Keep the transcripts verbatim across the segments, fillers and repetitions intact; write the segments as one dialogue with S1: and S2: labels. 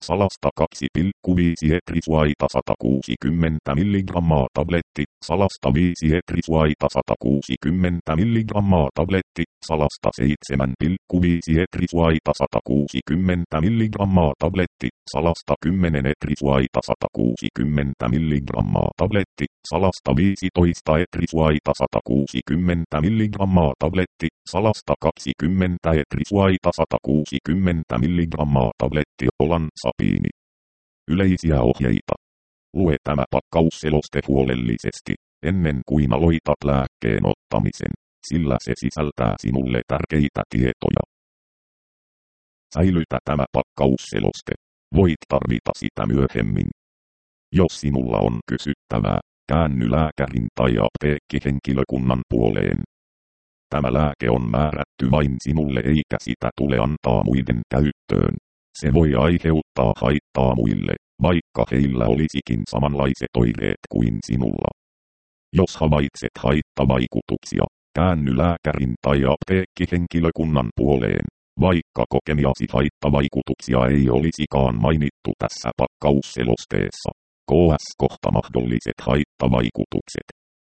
S1: salasta kaksi pilkku viisi etrisuaita sata kuusikymmentä milligrammaa tabletti, salasta viisi etrisuaita sata kuusikymmentä milligrammaa tabletti, salasta seitsemän pilkku viisi etrisuaita sata kuusikymmentä milligrammaa tabletti, salasta kymmenen etrisuaita sata kuusikymmentä milligrammaa tabletti, salasta viisitoista etrisuaita sata kuusikymmentä milligrammaa tabletti, salasta kaksikymmentä etrisuaita sata kuusikymmentä milligrammaa tabletti, olansapiini. Yleisiä ohjeita. Lue tämä pakkausseloste huolellisesti, ennen kuin aloitat lääkkeen ottamisen, sillä se sisältää sinulle tärkeitä tietoja. Säilytä tämä pakkausseloste. Voit tarvita sitä myöhemmin. Jos sinulla on kysyttävää, käänny lääkärin tai apteekkihenkilökunnan puoleen. Tämä lääke on määrätty vain sinulle eikä sitä tule antaa muiden käyttöön. Se voi aiheuttaa haittaa muille, vaikka heillä olisikin samanlaiset oireet kuin sinulla. Jos havaitset haittavaikutuksia, käänny lääkärin tai apteekkihenkilökunnan puoleen, vaikka kokemiasi haittavaikutuksia ei olisikaan mainittu tässä pakkausselosteessa. K S kohta mahdolliset haittavaikutukset.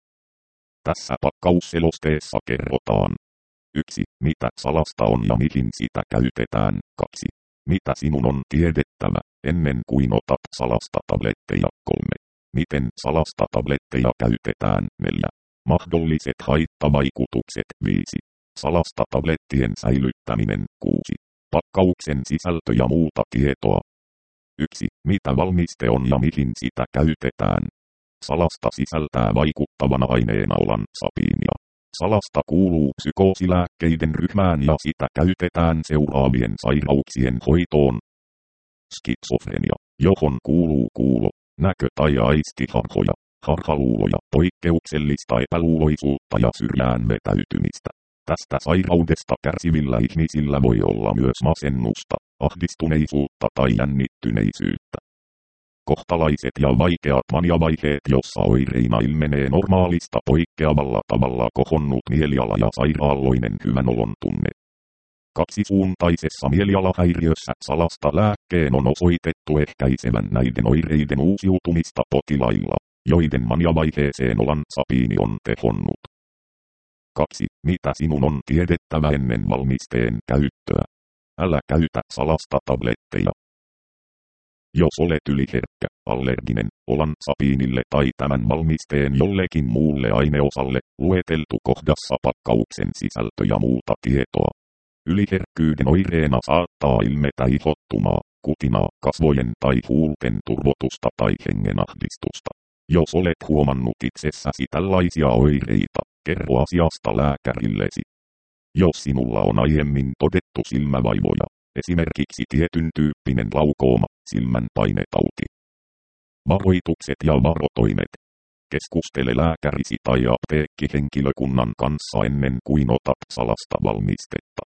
S1: Tässä pakkausselosteessa kerrotaan. yksi. Mitä salasta on ja mihin sitä käytetään. kaksi. Mitä sinun on tiedettävä, ennen kuin otat salasta tabletteja. kolme. Miten salasta tabletteja käytetään. neljä. Mahdolliset haittavaikutukset. viisi. Salasta tablettien säilyttäminen. kuusi. Pakkauksen sisältö ja muuta tietoa. yksi. Mitä valmiste on ja mihin sitä käytetään. Salasta sisältää vaikuttavana aineena olansapiinia. Salasta kuuluu psykoosilääkkeiden ryhmään ja sitä käytetään seuraavien sairauksien hoitoon. Skitsofrenia, johon kuuluu kuulo, näkö- tai aistiharhoja, harhaluuloja, poikkeuksellista epäluuloisuutta ja syrjään vetäytymistä. Tästä sairaudesta kärsivillä ihmisillä voi olla myös masennusta, ahdistuneisuutta tai jännittyneisyyttä. Kohtalaiset ja vaikeat maniavaiheet, jossa oireina ilmenee normaalista poikkeavalla tavalla kohonnut mieliala ja sairaalloinen hyvänolon tunne. Kaksisuuntaisessa mielialahäiriössä salasta lääkkeen on osoitettu ehkäisevän näiden oireiden uusiutumista potilailla, joiden maniavaiheeseen olansapiini on tehonnut. kaksi. Mitä sinun on tiedettävä ennen valmisteen käyttöä? Älä käytä salasta tabletteja. Jos olet yliherkkä, allerginen, olansapiinille tai tämän valmisteen jollekin muulle aineosalle, lueteltu kohdassa pakkauksen sisältö ja muuta tietoa. Yliherkkyyden oireena saattaa ilmetä ihottumaa, kutinaa, kasvojen tai huulten turvotusta tai hengenahdistusta. Jos olet huomannut itsessäsi tällaisia oireita, kerro asiasta lääkärillesi. Jos sinulla on aiemmin todettu silmävaivoja, esimerkiksi tietyn tyyppinen glaukooma, silmänpainetauti. Varoitukset ja varotoimet. Keskustele lääkärisi tai apteekkihenkilökunnan kanssa ennen kuin otat salasta valmistetta.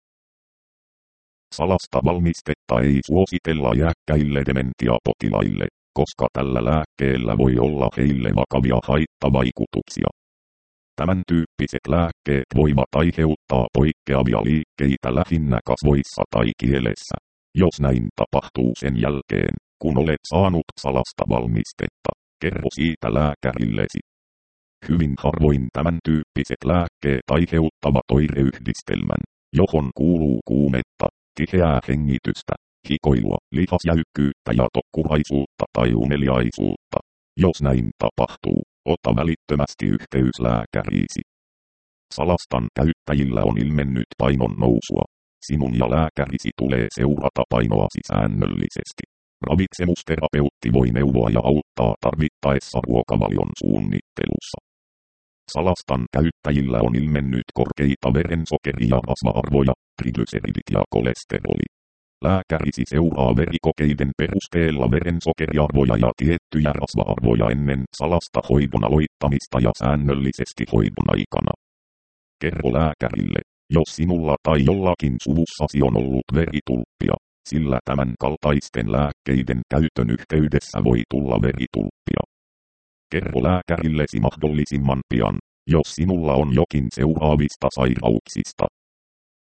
S1: Salasta valmistetta ei suositella iäkkäille dementiapotilaille, koska tällä lääkkeellä voi olla heille vakavia haittavaikutuksia. Tämän tyyppiset lääkkeet voivat aiheuttaa poikkeavia liikkeitä lähinnä kasvoissa tai kielessä, jos näin tapahtuu sen jälkeen, kun olet saanut salasta valmistetta, kerro siitä lääkärillesi. Hyvin harvoin tämän tyyppiset lääkkeet aiheuttavat oireyhdistelmän, johon kuuluu kuumetta, tiheää hengitystä, hikoilua, lihasjäykkyyttä ja tokkuraisuutta tai uneliaisuutta. Jos näin tapahtuu, ota välittömästi yhteys lääkäriisi. Salastan käyttäjillä on ilmennyt painon nousua. Sinun ja lääkärisi tulee seurata painoasi säännöllisesti. Ravitsemusterapeutti voi neuvoa ja auttaa tarvittaessa ruokavalion suunnittelussa. Salastan käyttäjillä on ilmennyt korkeita verensokeri- ja rasva-arvoja, triglyceridit ja kolesteroli. Lääkärisi seuraa verikokeiden perusteella verensokeriarvoja ja tiettyjä rasva-arvoja ennen salasta hoidon aloittamista ja säännöllisesti hoidon aikana. Kerro lääkärille, jos sinulla tai jollakin suvussasi on ollut veritulppia, sillä tämän kaltaisten lääkkeiden käytön yhteydessä voi tulla veritulppia. Kerro lääkärillesi mahdollisimman pian, jos sinulla on jokin seuraavista sairauksista.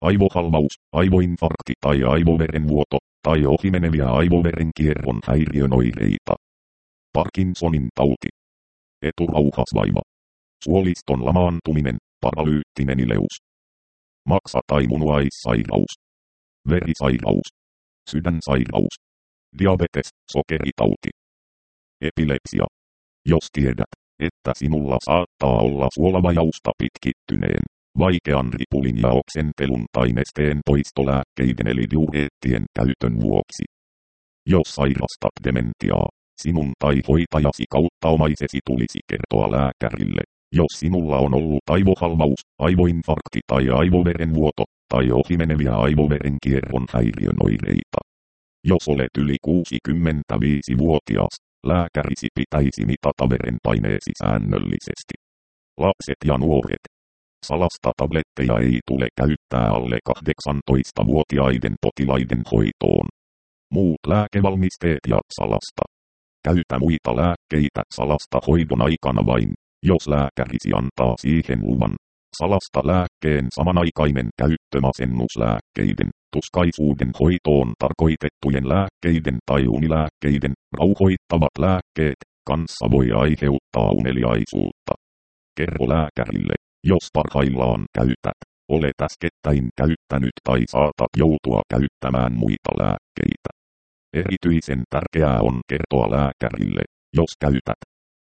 S1: aivohalvaus, aivoinfarkti tai aivoverenvuoto, tai ohimeneviä aivoverenkierron häiriön oireita. Parkinsonin tauti. Eturauhasvaiva. Suoliston lamaantuminen, paralyyttinen ileus. Maksa- tai munuaissairaus. Verisairaus. Sydänsairaus. Diabetes, sokeritauti. Epilepsia. Jos tiedät, että sinulla saattaa olla suolavajausta pitkittyneen, vaikean ripulin ja oksentelun tai nesteen poistolääkkeiden eli diureettien käytön vuoksi. Jos sairastat dementiaa, sinun tai hoitajasi kautta omaisesi tulisi kertoa lääkärille, jos sinulla on ollut aivohalvaus, aivoinfarkti tai aivoverenvuoto, tai ohimeneviä aivoverenkierron häiriön oireita. Jos olet yli kuusikymmentäviisivuotias, lääkärisi pitäisi mitata verenpaineesi säännöllisesti. Lapset ja nuoret. Salasta tabletteja ei tule käyttää alle kahdeksantoistavuotiaiden potilaiden hoitoon. Muut lääkevalmisteet ja salasta. Käytä muita lääkkeitä salasta hoidon aikana vain, jos lääkärisi antaa siihen luvan. Salasta lääkkeen samanaikainen käyttö masennuslääkkeiden, tuskaisuuden hoitoon tarkoitettujen lääkkeiden tai unilääkkeiden, rauhoittavat lääkkeet, kanssa voi aiheuttaa uneliaisuutta. Kerro lääkärille, jos parhaillaan käytät, olet äskettäin käyttänyt tai saatat joutua käyttämään muita lääkkeitä. Erityisen tärkeää on kertoa lääkärille, jos käytät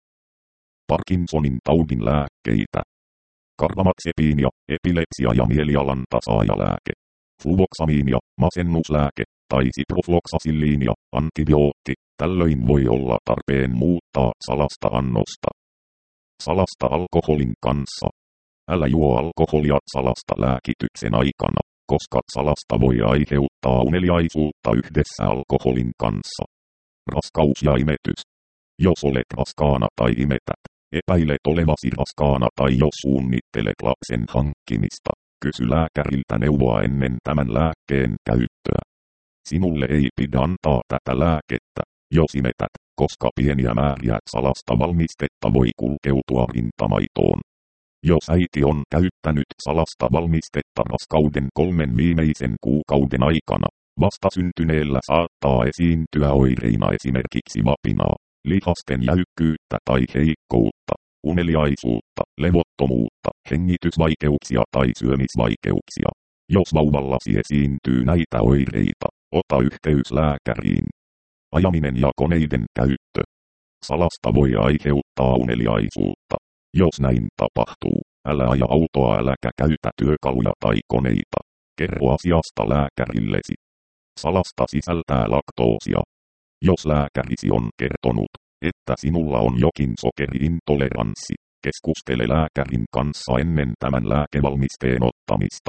S1: Parkinsonin taudin lääkkeitä. Karbamaxepiinia, epilepsia ja mielialan tasaajalääke. Fluvoksamiinia, masennuslääke, tai siprofloxasilliinia, antibiootti, tällöin voi olla tarpeen muuttaa salasta annosta. Salasta alkoholin kanssa. Älä juo alkoholia salasta lääkityksen aikana, koska salasta voi aiheuttaa uneliaisuutta yhdessä alkoholin kanssa. Raskaus ja imetys. Jos olet raskaana tai imetät, epäilet olevasi raskaana tai jos suunnittelet lapsen hankkimista, kysy lääkäriltä neuvoa ennen tämän lääkkeen käyttöä. Sinulle ei pidä antaa tätä lääkettä, jos imetät, koska pieniä määriä salasta valmistetta voi kulkeutua rintamaitoon. Jos äiti on käyttänyt salasta valmistetta raskauden kolmen viimeisen kuukauden aikana, vastasyntyneellä saattaa esiintyä oireina esimerkiksi vapinaa, lihasten jäykkyyttä tai heikkoutta, uneliaisuutta, levottomuutta, hengitysvaikeuksia tai syömisvaikeuksia. Jos vauvallasi esiintyy näitä oireita, ota yhteys lääkäriin. Ajaminen ja koneiden käyttö. Salasta voi aiheuttaa uneliaisuutta. Jos näin tapahtuu, älä aja autoa äläkä käytä työkaluja tai koneita. Kerro asiasta lääkärillesi. Salasta sisältää laktoosia. Jos lääkärisi on kertonut, että sinulla on jokin sokeriintoleranssi, keskustele lääkärin kanssa ennen tämän lääkevalmisteen ottamista.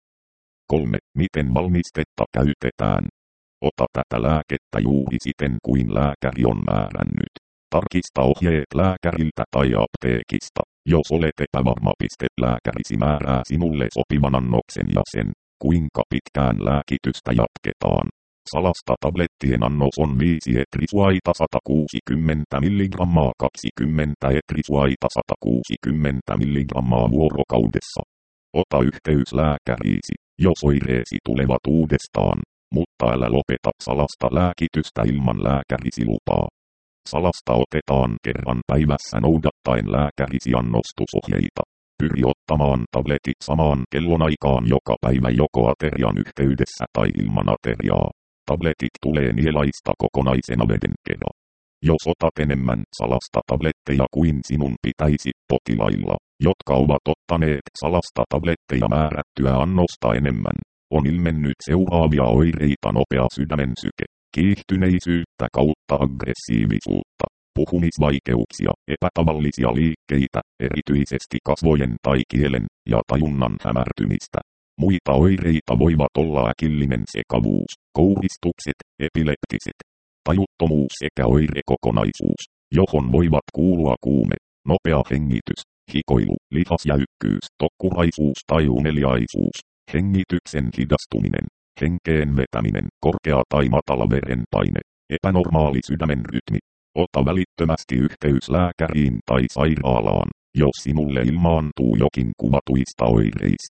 S1: kolme. Miten valmistetta käytetään? Ota tätä lääkettä juuri siten kuin lääkäri on määrännyt. Tarkista ohjeet lääkäriltä tai apteekista, jos olet epävarma. Lääkärisi määrää sinulle sopivan annoksen ja sen, kuinka pitkään lääkitystä jatketaan. Salasta tablettien annos on viisi etrisuaita sata kuusikymmentä milligrammaa kaksikymmentä etrisuaita sata kuusikymmentä milligrammaa vuorokaudessa. Ota yhteys lääkäriisi, jos oireesi tulevat uudestaan, mutta älä lopeta salasta lääkitystä ilman lääkärisi lupaa. Salasta otetaan kerran päivässä noudattaen lääkärisi annostusohjeita. Pyri ottamaan tabletit samaan kellonaikaan joka päivä joko aterian yhteydessä tai ilman ateriaa. Tabletit tulee nielaista kokonaisena veden kera. Jos otat enemmän salasta tabletteja kuin sinun pitäisi potilailla, jotka ovat ottaneet salasta tabletteja määrättyä annosta enemmän, on ilmennyt seuraavia oireita: nopea sydämen syke, kiihtyneisyyttä kautta aggressiivisuutta, puhumisvaikeuksia, epätavallisia liikkeitä, erityisesti kasvojen tai kielen, ja tajunnan hämärtymistä. Muita oireita voivat olla äkillinen sekavuus, kouristukset, epileptiset, tajuttomuus sekä oirekokonaisuus, johon voivat kuulua kuume, nopea hengitys, hikoilu, lihasjäykkyys, tokkuraisuus tai uneliaisuus, hengityksen hidastuminen, henkeen vetäminen, korkea tai matala verenpaine, epänormaali sydämen rytmi. Ota välittömästi yhteys lääkäriin tai sairaalaan, jos sinulle ilmaantuu jokin kuvatuista oireista.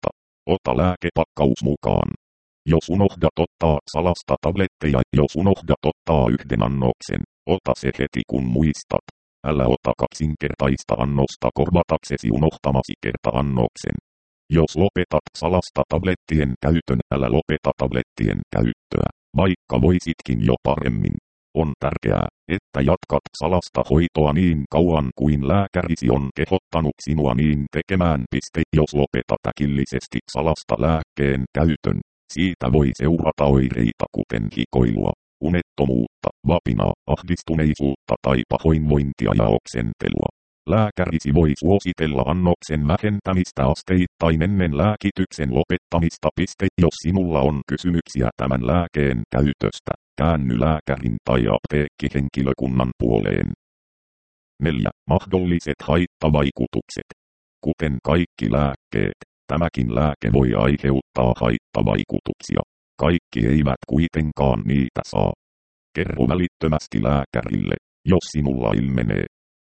S1: ota lääkepakkaus mukaan. Jos unohdat ottaa salasta tabletteja, jos unohdat ottaa yhden annoksen, ota se heti kun muistat. Älä ota kaksinkertaista annosta korvataksesi unohtamasi kerta-annoksen. Jos lopetat salasta tablettien käytön, älä lopeta tablettien käyttöä, vaikka voisitkin jo paremmin. On tärkeää, että jatkat salasta hoitoa niin kauan kuin lääkärisi on kehottanut sinua niin tekemään. Piste. Jos lopetat äkillisesti salasta lääkkeen käytön, siitä voi seurata oireita kuten hikoilua, unettomuutta, vapinaa, ahdistuneisuutta tai pahoinvointia ja oksentelua. Lääkärisi voi suositella annoksen vähentämistä asteittain ennen lääkityksen lopettamista. Piste. Jos sinulla on kysymyksiä tämän lääkeen käytöstä, käänny lääkärin tai apteekkihenkilökunnan puoleen. neljä. Mahdolliset haittavaikutukset. Kuten kaikki lääkkeet, tämäkin lääke voi aiheuttaa haittavaikutuksia. Kaikki eivät kuitenkaan niitä saa. Kerro välittömästi lääkärille, jos sinulla ilmenee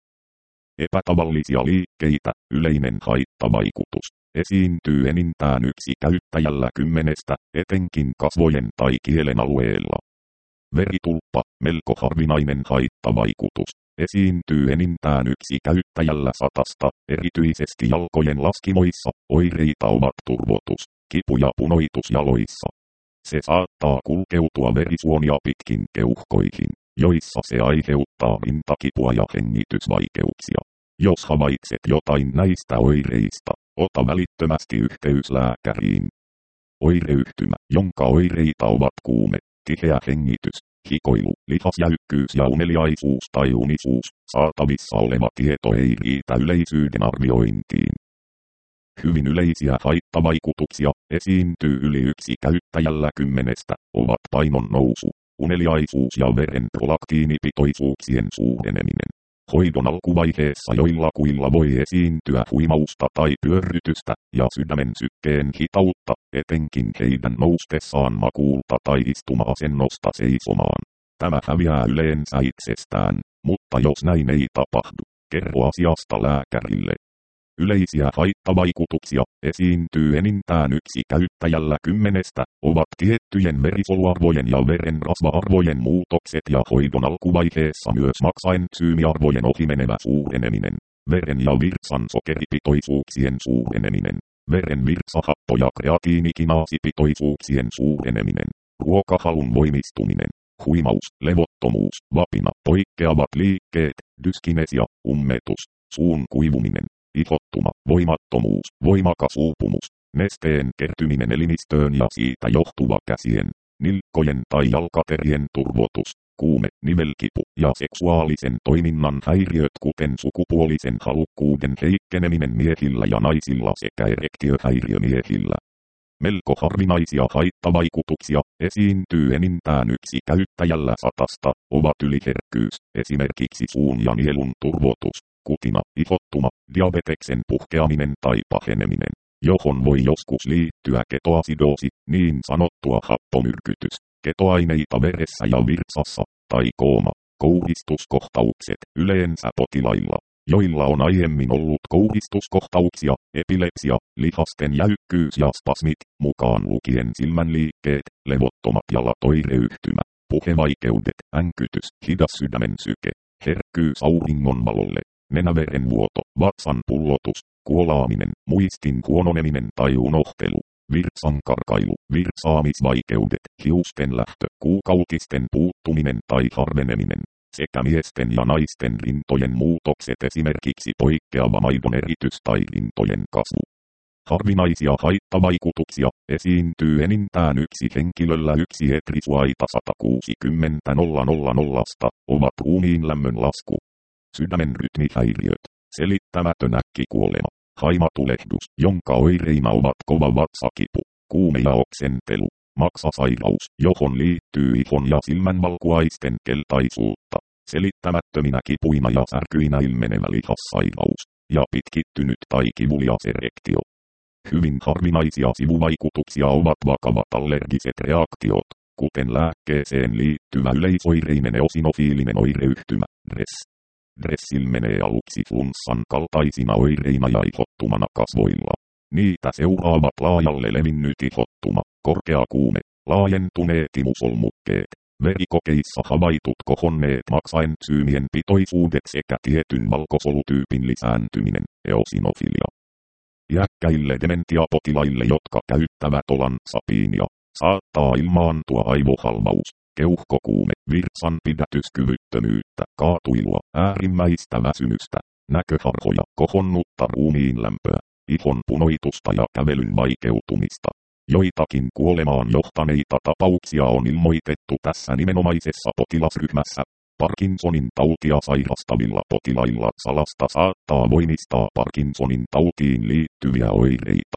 S1: epätavallisia liikkeitä. Yleinen haittavaikutus esiintyy enintään yksi käyttäjällä kymmenestä, etenkin kasvojen tai kielen alueella. Veritulppa, melko harvinainen haittavaikutus, esiintyy enintään yksi käyttäjällä satasta, erityisesti jalkojen laskimoissa. Oireita ovat turvotus, kipu ja punoitus jaloissa. Se saattaa kulkeutua verisuonia pitkin keuhkoihin, joissa se aiheuttaa rintakipua ja hengitysvaikeuksia. Jos havaitset jotain näistä oireista, ota välittömästi yhteys lääkäriin. Oireyhtymä, jonka oireita ovat kuume, tiheä hengitys, hikoilu, lihasjäykkyys ja uneliaisuus tai unisuus. Saatavissa oleva tieto ei riitä yleisyyden arviointiin. Hyvin yleisiä haittavaikutuksia, esiintyy yli yksi käyttäjällä kymmenestä, ovat painon nousu, uneliaisuus ja veren prolaktiinipitoisuuksien suureneminen. Hoidon alkuvaiheessa joillakuilla voi esiintyä huimausta tai pyörrytystä ja sydämen sykkeen hitautta, etenkin heidän noustessaan makuulta tai istuma-asennosta seisomaan. Tämä häviää yleensä itsestään, mutta jos näin ei tapahdu, kerro asiasta lääkärille. Yleisiä haittavaikutuksia, esiintyy enintään yksi käyttäjällä kymmenestä, ovat tiettyjen verisoluarvojen ja veren rasva-arvojen muutokset ja hoidon alkuvaiheessa myös maksaentsyymiarvojen ohimenevä suureneminen, veren ja virtsan sokeripitoisuuksien suureneminen, veren virtsahappo- ja kreatiinikinaasipitoisuuksien suureneminen, ruokahalun voimistuminen, huimaus, levottomuus, vapina, poikkeavat liikkeet, dyskinesia, ummetus, suun kuivuminen, ihottuma, voimattomuus, voimakas uupumus, nesteen kertyminen elimistöön ja siitä johtuva käsien, nilkkojen tai jalkaterien turvotus, kuume, nivelkipu ja seksuaalisen toiminnan häiriöt kuten sukupuolisen halukkuuden heikkeneminen miehillä ja naisilla sekä erektiohäiriö miehillä. Melko harvinaisia haittavaikutuksia, esiintyy enintään yksi käyttäjällä satasta, ovat yliherkkyys, esimerkiksi suun ja nielun turvotus, kutina, ihottuma, diabeteksen puhkeaminen tai paheneminen, johon voi joskus liittyä ketoasidoosi, niin sanottua happomyrkytys, ketoaineita veressä ja virtsassa, tai kooma, kouristuskohtaukset, yleensä potilailla, joilla on aiemmin ollut kouristuskohtauksia, epilepsia, lihasten jäykkyys ja spasmit, mukaan lukien silmänliikkeet, levottomat jalat, oireyhtymä, puhevaikeudet, änkytys, hidas sydämen syke, herkkyys auringonvalolle, nenäverenvuoto, vatsan pullotus, kuolaaminen, muistin huononeminen tai unohtelu, virtsankarkailu, virtsaamisvaikeudet, hiusten lähtö, kuukautisten puuttuminen tai harveneminen, sekä miesten ja naisten rintojen muutokset, esimerkiksi poikkeava maidon eritys tai rintojen kasvu. Harvinaisia haittavaikutuksia, esiintyy enintään yksi henkilöllä yksi etrisuaita sata kuusikymmentä nolla nolla nolla, ovat ruumiin lämmön lasku, sydämen rytmihäiriöt, selittämätön äkkikuolema, haimatulehdus, jonka oireina ovat kova vatsakipu, kuume ja oksentelu, maksasairaus, johon liittyy ihon ja silmänvalkuaisten keltaisuutta, selittämättöminä kipuina ja särkyinä ilmenevä lihassairaus, ja pitkittynyt tai kivulias erektio. Hyvin harvinaisia sivuvaikutuksia ovat vakavat allergiset reaktiot, kuten lääkkeeseen liittyvä yleisoireinen eosinofiilinen oireyhtymä, D R E S. D R E S ilmenee aluksi flunssan kaltaisina oireina ja ihottumana kasvoilla. Niitä seuraavat laajalle levinnyt ihottuma, korkea kuume, laajentuneet imusolmukkeet, verikokeissa havaitut kohonneet maksaentsyymien pitoisuudet sekä tietyn valkosolutyypin lisääntyminen, eosinofilia. Iäkkäille dementiapotilaille, jotka käyttävät olansapiinia, saattaa ilmaantua aivohalvaus, keuhkokuume, virtsanpidätyskyvyttömyyttä, kaatuilua, äärimmäistä väsymystä, näköharhoja, kohonnutta ruumiin lämpöä, ihon punoitusta ja kävelyn vaikeutumista. Joitakin kuolemaan johtaneita tapauksia on ilmoitettu tässä nimenomaisessa potilasryhmässä. Parkinsonin tautia sairastavilla potilailla salasta saattaa voimistaa Parkinsonin tautiin liittyviä oireita.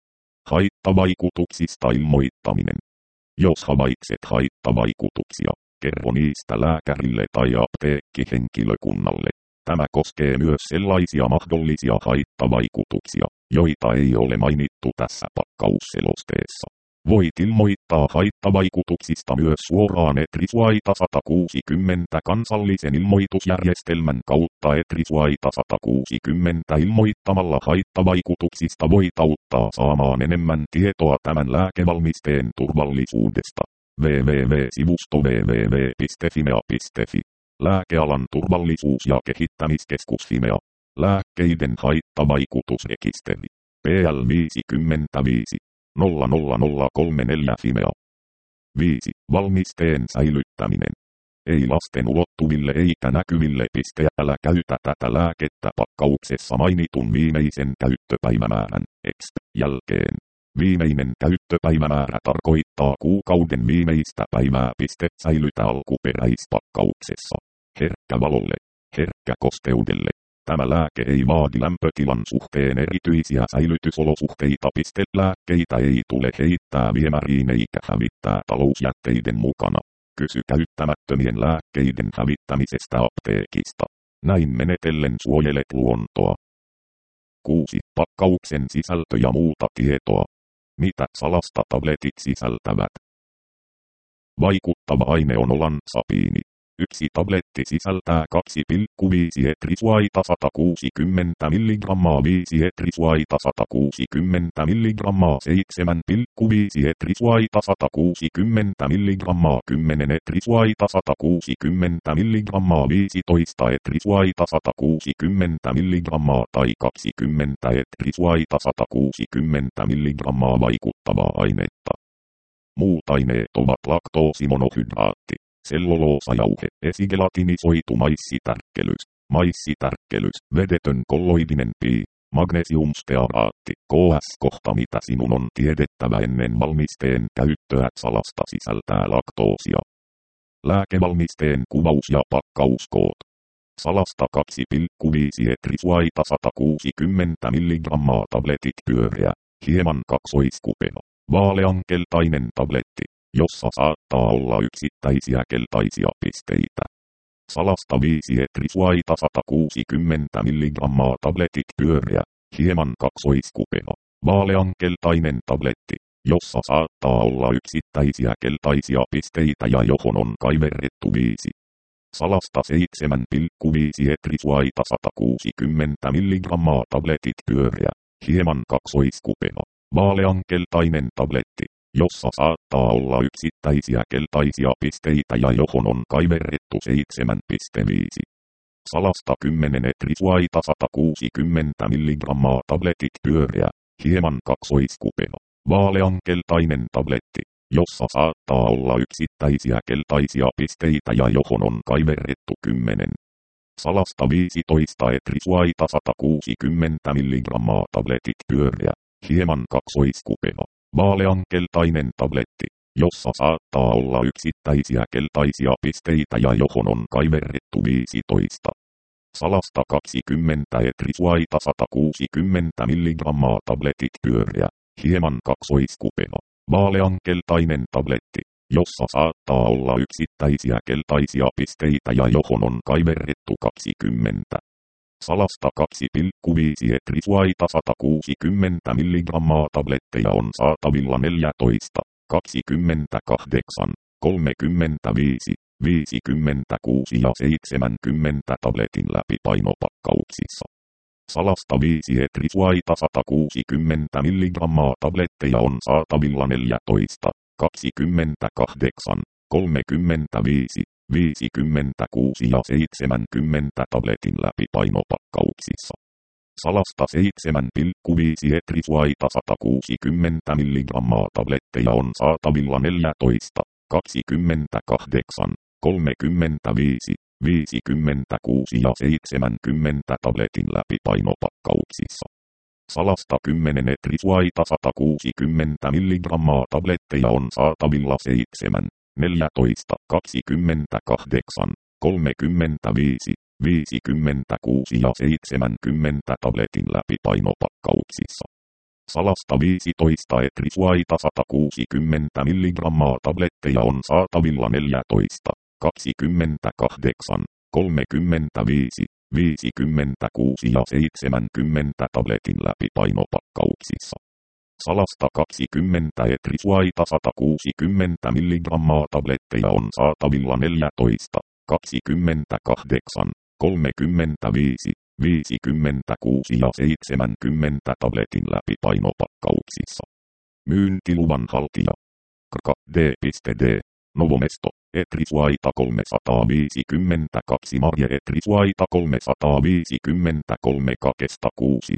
S1: Haittavaikutuksista ilmoittaminen. Jos havaitset haittavaikutuksia, kerro niistä lääkärille tai apteekkihenkilökunnalle. Tämä koskee myös sellaisia mahdollisia haittavaikutuksia, joita ei ole mainittu tässä pakkausselosteessa. Voit ilmoittaa haittavaikutuksista myös suoraan Etrisuaita sata kuusikymmentä kansallisen ilmoitusjärjestelmän kautta. Etrisuaita sata kuusikymmentä ilmoittamalla haittavaikutuksista voit auttaa saamaan enemmän tietoa tämän lääkevalmisteen turvallisuudesta. www-sivusto www piste fimea piste fi. Lääkealan turvallisuus- ja kehittämiskeskus Fimea. Lääkkeiden haittavaikutusrekisteri. P L viisikymmentäviisi nolla nolla nolla kolme neljä Fimea. viisi. Valmisteen säilyttäminen. Ei lasten ulottuville eikä näkyville piste. Älä käytä tätä lääkettä pakkauksessa mainitun viimeisen käyttöpäivämäärän exp. jälkeen. Viimeinen käyttöpäivämäärä tarkoittaa kuukauden viimeistä päivää. Piste. Säilytä alkuperäispakkauksessa. Herkkä valolle. Herkkä kosteudelle. Tämä lääke ei vaadi lämpötilan suhteen erityisiä säilytysolosuhteita. Piste. Lääkkeitä ei tule heittää viemäriin eikä hävittää talousjätteiden mukana. Kysy käyttämättömien lääkkeiden hävittämisestä apteekista. Näin menetellen suojelet luontoa. kuusi. Pakkauksen sisältö ja muuta tietoa. Mitä salasta tabletit sisältävät? Vaikuttava aine on olansapiini. Yksi tabletti sisältää kaksi pilkku viisi etrisuaita sata kuusikymmentä milligrammaa, viisi etrisuaita sata kuusikymmentä milligrammaa, seitsemän pilkku viisi etrisuaita sata kuusikymmentä milligrammaa, kymmenen etrisuaita sata kuusikymmentä milligrammaa, viisitoista etrisuaita sata kuusikymmentä milligrammaa tai kaksikymmentä etrisuaita sata kuusikymmentä milligrammaa vaikuttavaa ainetta. Muut aineet ovat laktoosimonohydraatti, selluloosajauhe, esigelatinisoitu maissitärkkelys, maissitärkkelys, vedetön kolloidinen pii, magnesiumstearaatti. K S kohta mitä sinun on tiedettävä ennen valmisteen käyttöä. Salasta sisältää laktoosia. Lääkevalmisteen kuvaus ja pakkauskoot. Salasta kaksi pilkku viisi etrisuaita sata kuusikymmentä milligrammaa tabletit pyöreä, hieman kaksoiskupea, vaaleankeltainen tabletti, jossa saattaa olla yksittäisiä keltaisia pisteitä. Salasta viisi etrisuaita sata kuusikymmentä milligrammaa tabletit pyöreä, hieman kaksoiskupea, vaaleankeltainen tabletti, jossa saattaa olla yksittäisiä keltaisia pisteitä ja johon on kaiverrettu viisi. Salasta seitsemän pilkku viisi etrisuaita sata kuusikymmentä milligrammaa tabletit pyöreä, hieman kaksoiskupea, vaaleankeltainen tabletti, jossa saattaa olla yksittäisiä keltaisia pisteitä ja johon on kaiverrettu seitsemän pilkku viisi. Salasta kymmenen etrisuaita sata kuusikymmentä milligrammaa tabletit pyöreä, hieman kaksoiskupea, vaaleankeltainen tabletti, jossa saattaa olla yksittäisiä keltaisia pisteitä ja johon on kaiverrettu kymmenen. Salasta viisitoista etrisuaita sata kuusikymmentä milligrammaa tabletit pyöreä, hieman kaksoiskupea, vaaleankeltainen tabletti, jossa saattaa olla yksittäisiä keltaisia pisteita ja johon on kaiverrettu viisitoista. Salasta kaksikymmentä etrisuaita sata kuusikymmentä milligrammaa tabletit pyöreä, hieman kaksoiskupea, vaaleankeltainen tabletti, jossa saattaa olla yksittäisiä keltaisia pisteita ja johon on kaiverrettu kaksikymmentä. Salasta kaksi pilkku viisi etrisuaita sata kuusikymmentä milligrammaa tabletteja on saatavilla neljätoista, kaksikymmentäkahdeksan, kolmekymmentäviisi, viisikymmentäkuusi ja seitsemänkymmentä tabletin läpipainopakkauksissa. Salasta viisi etrisuaita sata kuusikymmentä milligrammaa tabletteja on saatavilla neljätoista, kaksikymmentäkahdeksan, kolmekymmentäviisi, viisikymmentäkuusi ja seitsemänkymmentä tabletin läpipainopakkauksissa. Salasta seitsemän pilkku viisi etrisuaita sata kuusikymmentä milligrammaa tabletteja on saatavilla neljätoista, kaksikymmentäkahdeksan, kolmekymmentäviisi, viisikymmentäkuusi ja seitsemänkymmentä tabletin läpipainopakkauksissa. Salasta kymmenen etrisuaita sata kuusikymmentä milligrammaa tabletteja on saatavilla seitsemän, neljätoista, kaksikymmentäkahdeksan, kolmekymmentäviisi, viisikymmentäkuusi ja seitsemänkymmentä tabletin läpipainopakkauksissa. Salasta viisitoista etrisuaita sata kuusikymmentä milligrammaa tabletteja on saatavilla neljätoista, kaksikymmentäkahdeksan, kolmekymmentäviisi, viisikymmentäkuusi ja seitsemänkymmentä tabletin läpipainopakkauksissa. Salasta kaksikymmentä etrisuaita sata kuusikymmentä milligrammaa tabletteja on saatavilla neljätoista, kaksikymmentäkahdeksan, kolmekymmentäviisi, viisikymmentäkuusi ja seitsemänkymmentä tabletin läpipainopakkauksissa. Myyntiluvan haltija. K D D. Novomesto, etrisuaita kolmesataaviisikymmentäkaksi Marje etrisuaita kolmesataaviisikymmentäkolme Kakesta kuusi,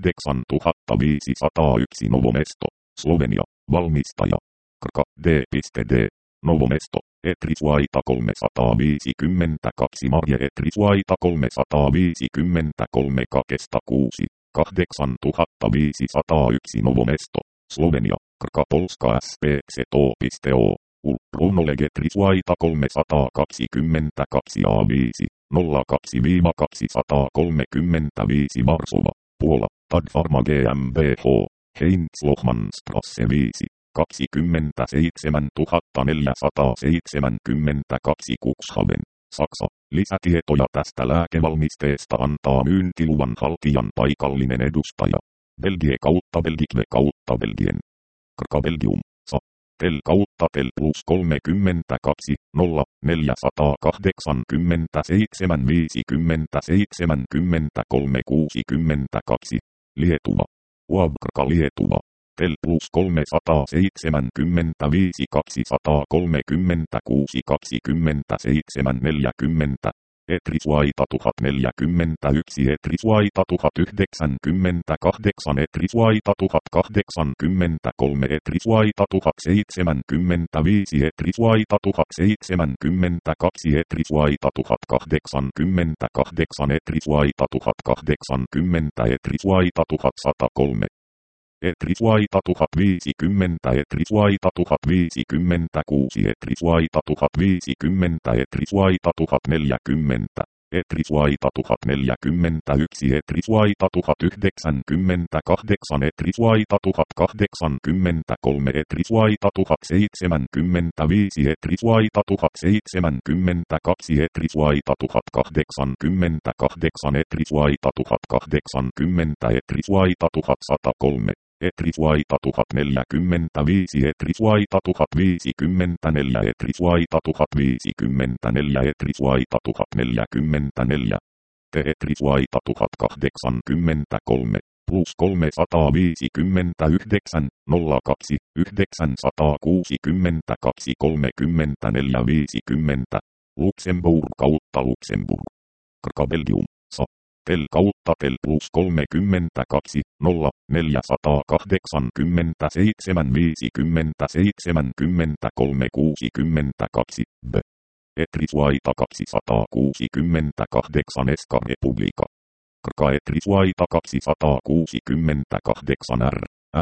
S1: kahdeksantuhattaviisisataayksi Novomesto, Slovenia, valmistaja. K D D. Novomesto, etrisuaita kolmesataaviisikymmentäkaksi Marje etrisuaita kolmesataaviisikymmentäkolme Kakesta kuusi, kahdeksantuhattaviisisataayksi Novomesto, Slovenia, K Polska S P Z O. Ulpruunolege etrisuaita kolmesataakaksikymmentäkaksi A viisi, nolla kaksi kaksisataakolmekymmentäviisi Varsova, Puola, Tadfarma GmbH, Heinz-Lohmann-Strasse viisi, kaksikymmentäseitsemäntuhattaneljäsataaseitsemänkymmentäkaksi Cuxhaven, Saksa. Lisätietoja tästä lääkevalmisteesta antaa myyntiluvan haltijan paikallinen edustaja. Belgie kautta Belgique kautta Belgien. K Belgium, Sa. Tel kautta Tel plus kolmekymmentäkaksi, nolla, neljäsataakahdeksankymmentäseitsemän viisikymmentäseitsemän kolme kuusikymmentäkaksi. Lietuva. Uavkrka Lietuva. Tel plus kolmesataaseitsemänkymmentäviisi kaksisataakolmekymmentäkuusi kaksikymmentäseitsemän neljäkymmentä. Etrisuaita tuhat neljäkymmentäyksi Etrisuaita tuhat yhdeksänkymmentäkahdeksan Etrisuaita tuhat kahdeksankymmentäkolme Etrisuaita tuhat seitsemänkymmentäviisi Etrisuaita tuhat seitsemänkymmentäkaksi Etrisuaita tuhat kahdeksankymmentäkahdeksan Etrisuaita tuhat kahdeksankymmentä Etrisuaita tuhat sata kolme Etrisuaita tuhat viisikymmentä Etrisuaita tuhat viisikymmentäkuusi Etrisuaita tuhat viisikymmentä Etrisuaita tuhat neljäkymmentä Etrisuaita tuhat neljäkymmentäyksi Etrisuaita tuhat yhdeksänkymmentäkahdeksan Etrisuaita tuhat kahdeksankymmentäkolme Etrisuaita tuhat seitsemänkymmentäviisi Etrisuaita tuhat seitsemänkymmentäkaksi Etrisuaita tuhat kahdeksankymmentäkahdeksan Etrisuaita tuhat kahdeksankymmentä Etrisuaita tuhat sata kolme Etrisuaita tuhat neljäkymmentäviisi Etrisuaita tuhat viisikymmentäneljä Etrisuaita tuhat viisikymmentäneljä Etrisuaita tuhat neljäkymmentäneljä Te Etrisuaita tuhat kahdeksankymmentäkolme plus kolmesataaviisikymmentäyhdeksän, nolla kaksi, yhdeksänsataakuusikymmentäkaksi kolmekymmentäneljä viisikymmentä Luxemburg kautta Luxemburg. K Belgium, Sa. Tel kautta Tel plus kolmekymmentäkaksi, nolla, neljäsataakahdeksankymmentäseitsemän viisikymmentäseitsemän kolme kuusikymmentäkaksi B. Etrisuaita kaksisataakuusikymmentäkahdeksan Eska Republika. K Etrisuaita kaksisataakuusikymmentäkahdeksan R,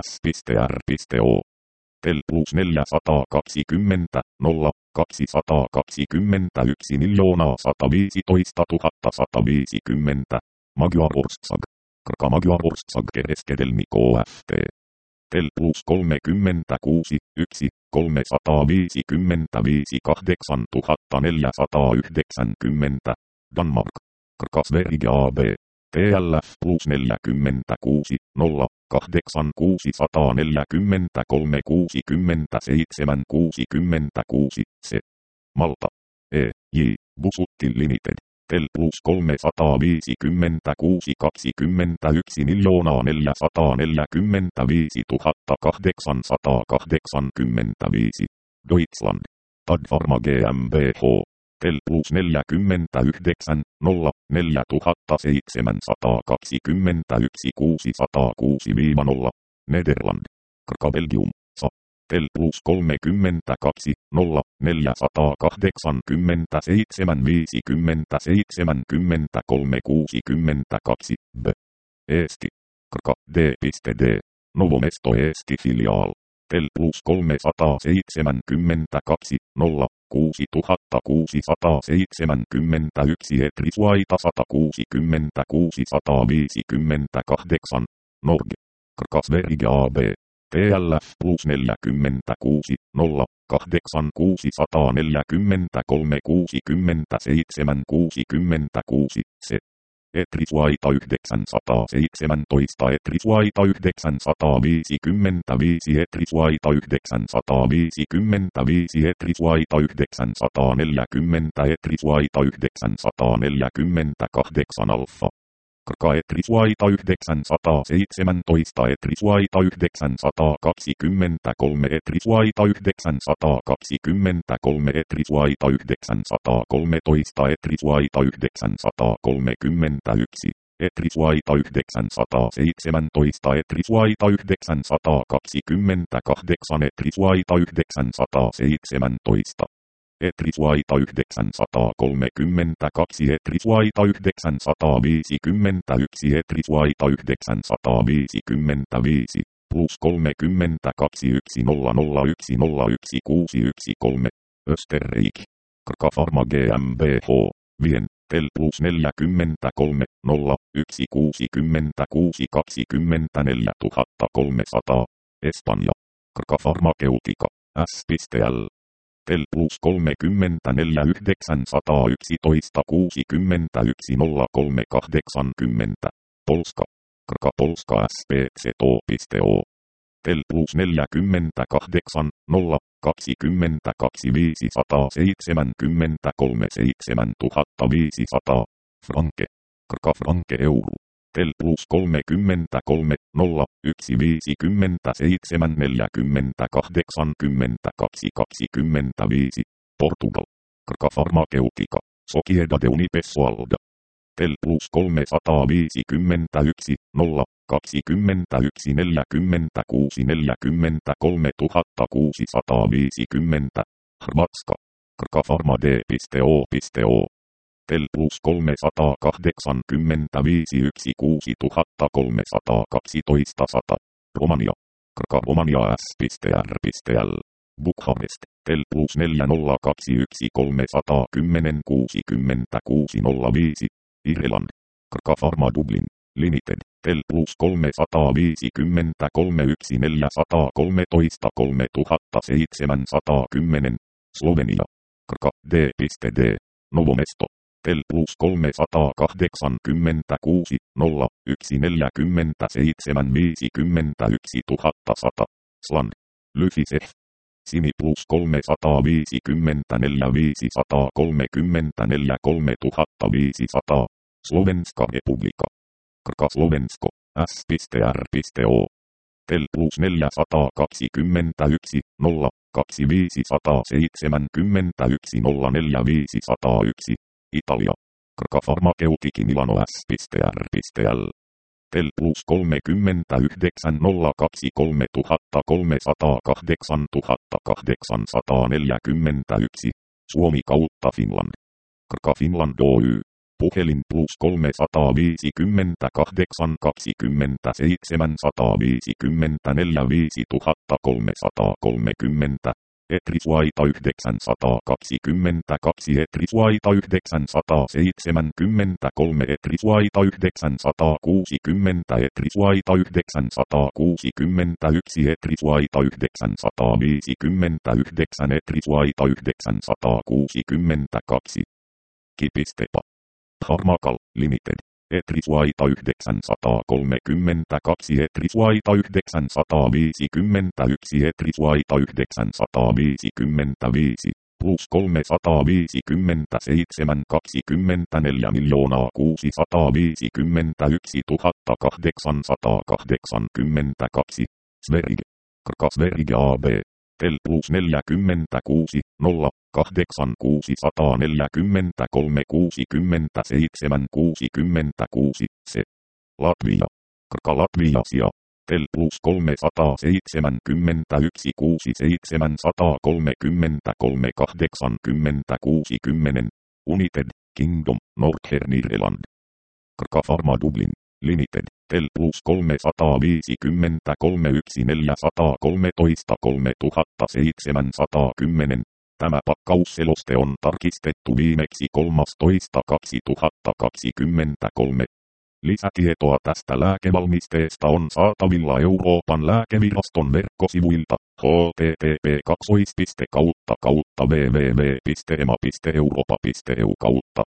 S1: S.R.O. Tel plus neljäsataakaksikymmentä, nolla, kaksisataakaksikymmentäyksi miljoonaa sataviisitoista tuhatta sataviisikymmentä. Magyarország. K Magyarország kereskedelmi K F T. Tel plus kolmekymmentäkuusi, yksi, kolmesataaviisikymmentäviisi kahdeksan tuhatta neljäsataayhdeksänkymmentä. Danmark. K Sverige A B. T L F plus neljäkymmentäkuusi, nolla, kahdeksan kuusisataaneljäkymmentäkolme kuusikymmentäseitsemän kuusikymmentäkuusi C. Malta. E. J. Busuttil Limited. Tel plus kolmesataaviisikymmentäkuusi kaksikymmentäyksi miljoonaa neljäsataaneljäkymmentäviisi tuhatta kahdeksansataakahdeksankymmentäviisi. Deutschland. Tadpharma GmbH. Tel plus neljäkymmentäyhdeksän nolla neljätuhattaseitsemänsataakaksikymmentäyksi kuusisataakuusi nolla. Nederland. Krka Belgium. Sa. Tel plus kolmekymmentäkaksi nolla neljäsataakahdeksankymmentäseitsemän viisikymmentäseitsemänkymmentäkolme kuusikymmentäkaksi. B. Eesti. Krka D.D. Novo Mesto Eesti filiaal. Tel plus kolmesataaseitsemänkymmentäkaksi nolla kuusituhattakuusisataaseitsemänkymmentäyksi Etrisvaita sata kuusikymmentäkuusi sata viisikymmentäkahdeksan. Norge. Krka Sverige A B. T L F plus neljäkymmentäkuusi nolla kahdeksan kuusisataaneljäkymmentäkolme kuusikymmentäseitsemän kuusikymmentäkuusi C. Etrisvaita yhdeksänsataaseitsemäntoista Etrisvaita yhdeksänsataaviisikymmentäviisi Etrisvaita yhdeksänsataaviisikymmentäviisi Etrisvaita yhdeksänsataaneljäkymmentä Etrisvaita yhdeksänsataaneljäkymmentäkahdeksan Alfa. Krka Etrisvaita yhdeksänsataaseitsemäntoista Etrisvaita yhdeksänsataakaksikymmentäkolme Etrisvaita yhdeksänsataakaksikymmentäkolme Etrisvaita yhdeksänsataakolmetoista Etrisvaita yhdeksänsataakolmekymmentäyksi Etrisvaita yhdeksänsataaseitsemäntoista Etrisvaita yhdeksänsataakaksikymmentäkahdeksan Etrisvaita yhdeksänsataaseitsemäntoista Etrisvaita yhdeksänsataakolmekymmentäkaksi Etrisvaita yhdeksänsataaviisikymmentäyksi Etrisvaita yhdeksänsataaviisikymmentäviisi plus kolmekymmentäkaksi yksi nolla nolla yksi nolla yksi kuusi yksi kolme Österreich. Krka Pharma GmbH. Vien. Tel plus neljäkymmentäkolme nolla yksi kuusikymmentäkuusi kaksikymmentäneljä tuhatta kolmesataa. Espanja. Krka Pharmaceutica. S.L. Tel plus kolmekymmentäneljä yhdeksänsataayksitoista kuusikymmentäyksi nolla kolme kahdeksankymmentä. Polska. Krka Polska S P Z O. Tel plus neljäkymmentäkahdeksan nolla kaksikymmentäkaksi viisisataaseitsemänkymmentäkolme seitsemän tuhatta viisisataa. Franke. Krka Franke Euro. Tel plus kolmekymmentäkolme nolla yksi viisikymmentäseitsemän neljäkymmentäkahdeksan kaksi kaksikymmentäviisi. Portugal. Krka Pharmaceutica. Sociedade Unipessoalda. Tel plus kolmesataaviisikymmentäyksi nolla kaksikymmentäyksi neljäkymmentäkuusi neljäkymmentäkolme tuhatta kuusisataaviisikymmentä. Hrvatska. Krka Pharma D.O. Tel plus kolmesataakahdeksankymmentäviisi yksi kuusi tuhatta kolmesataakaksitoista sata. Romania. Krka Romania S.R.L. Bukarest. Tel plus neljä nolla kaksi yksi kolmesataakymmentä kuusikymmentäkuusi nolla viisi. Irland. Krka Pharma Dublin. Limited. Tel plus kolmesataaviisikymmentäkolme yksi neljäsataakolmetoista kolme tuhatta seitsemänsataakymmenen. Slovenia. Krka D.D. Novo Mesto. Tel plus kolmesataakahdeksankymmentäkuusi nolla yksi neljäkymmentäseitsemän viisikymmentäyksi tuhatta sata. Sland. Lyfisef. Simi plus kolmesataaviisikymmentäneljä viisisataakolmekymmentäneljä kolme tuhatta viisisataa. Slovenska Republika. Krka Slovensko. S.R.O. Tel plus neljäsataakaksikymmentäyksi nolla kaksi viisisataaseitsemänkymmentäyksi nolla neljä viisisataayksi. Italia. Krka Pharmaceutici Milano S.R.L. Tel plus kolmekymmentäyhdeksän nolla kaksi kolme tuhatta kolmesataakahdeksan tuhatta kahdeksansataaneljäkymmentäyksi. Suomi kautta Finland. Krka Finland Oy. Puhelin plus kolmesataaviisikymmentäkahdeksan kaksikymmentäseitsemän sata viisikymmentäneljä viisi tuhatta kolmesataakolmekymmentä. Etrisvaita yhdeksänsataakaksikymmentäkaksi Etrisvaita yhdeksänsataaseitsemänkymmentäkolme Etrisvaita yhdeksänsataakuusikymmentä Etrisvaita yhdeksänsataakuusikymmentäyksi Etrisvaita yhdeksänsataaviisikymmentäyhdeksän Etrisvaita yhdeksänsataakuusikymmentäkaksi. Kipistepa. Pharmacal Limited. Etrisvaita yhdeksänsataakolmekymmentäkaksi Etrisvaita yhdeksänsataaviisikymmentäyksi Etrisvaita yhdeksänsataaviisikymmentäviisi. plus kolmesataaviisikymmentäseitsemän kaksikymmentäneljä miljoonaa kuusisataaviisikymmentäyksi tuhatta kahdeksansataakahdeksankymmentäkaksi. Sverige. Krka Sverige A B. Tel plus neljäkymmentäkuusi, nolla, kahdeksan kuusisataaneljäkymmentäkolme kuusikymmentäseitsemän kuusikymmentäkuusi, se. Latvia. Krka Latviasia. Tel plus kolmesataaseitsemänkymmentäyksi kuusiseitsemänsataakolmekymmentäkolme kahdeksankymmentäkuusi kymmenen. United Kingdom, Northern-Ireland. Krka Pharma Dublin Limited. Tel plus kolmesataaviisikymmentäkolme neljäsataakolmetoista kolmetuhattaseitsemänsataakymmenen. Tämä pakkausseloste on tarkistettu viimeksi kolmastoista kaksituhattakaksikymmentäkolme. Lisätietoa tästä lääkevalmisteesta on saatavilla Euroopan lääkeviraston verkkosivuilta h t t p kaksi piste kautta kautta w w w piste e m a piste europa piste e u kautta